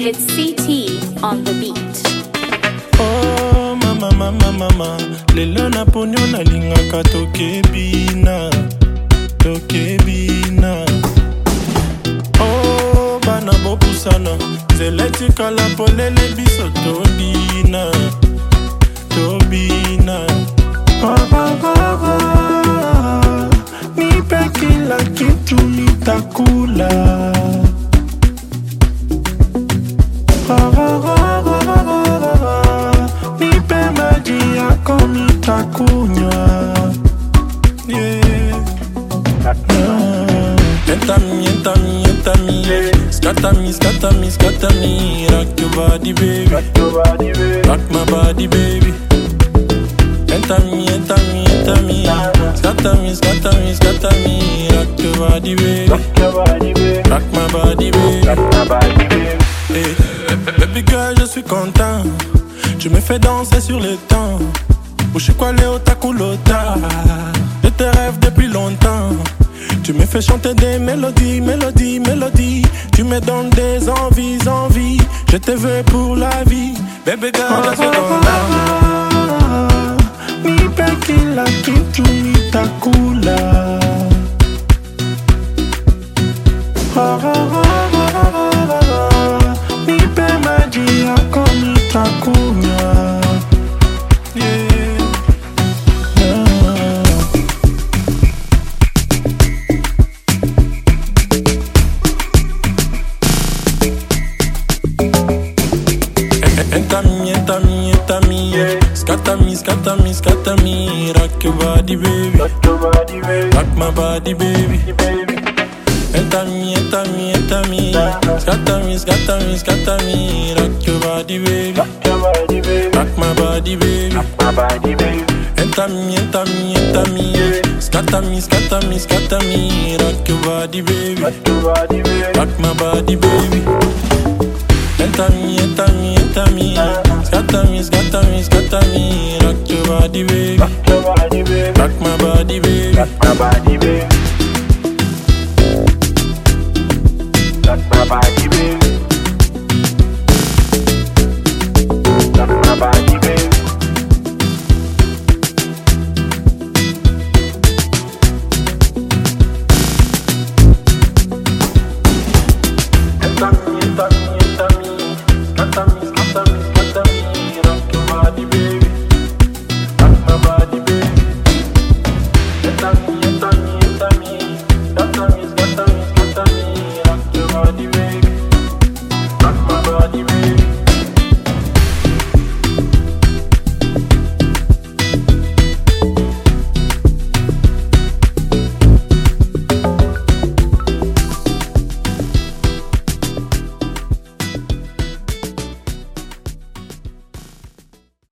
It's CT on the beat. Oh mama mama mama, lelo na ponyo na lingaka tokebina, tokebina. Oh bana bopusana, zeleti kala polele biso tobina, tobina. Nipe kila kitu nitakula. Nipe maji yako nitakunywa. Entami, entami, entami. Scatter me. Rock your body, baby. Rock my body, baby. Entami. Scatter me. Rock your body, baby. Rock my body, baby. Hey, baby girl, je suis content. Tu me fais danser sur le temps. Bouche quoi Léo Takulota. Je te rêve depuis longtemps. Tu me fais chanter des mélodies. Tu me donnes des envies. Je te veux pour la vie. Baby girl, je suis content. Nipe kila kitu nitakula. Nipe maji yako nitakunywa. Entami. Scatter me. Rock your body, baby. Rock my body, baby. Entami. Scatter me. Rock your body, baby. Rock my body, baby. Entami. Scatter me. Rock your body, baby. Rock my body, baby. Entami. Scatter me. Rock your body, baby. Rock my body, baby. My body, baby.